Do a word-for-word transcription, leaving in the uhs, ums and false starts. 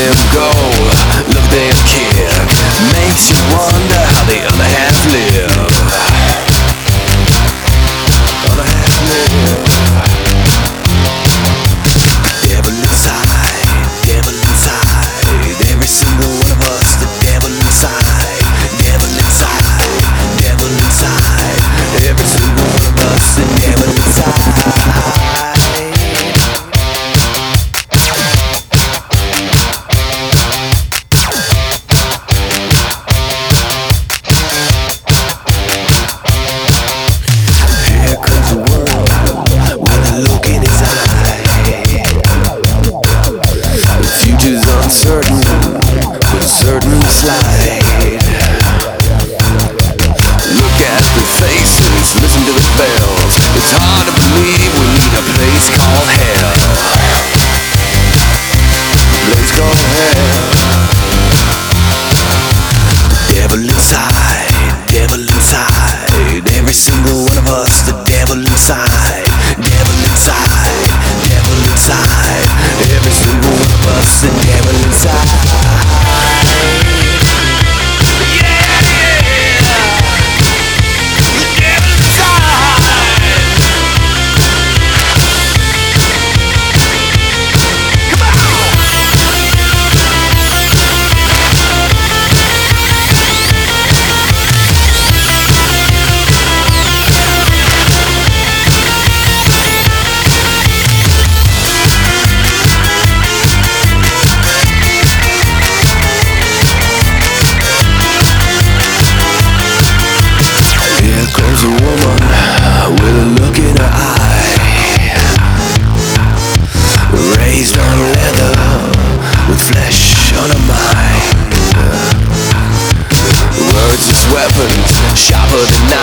them go, look at them kick. Makes you wonder how the other half live. Other half live. Devil inside, devil inside. Every single one of us, the devil inside. Devil inside, devil inside. Every single one of us, the devil inside. Uncertain, with a certain slide. Look at the faces, listen to the bells. It's hard to believe we need a place called hell. A place called hell. Devil inside, devil inside. Every single one of us, the devil inside. Devil inside, devil inside. Every single one of us, the devil inside. Comes a woman with a look in her eye, raised on leather with flesh on her mind. Words as weapons, sharper than knives.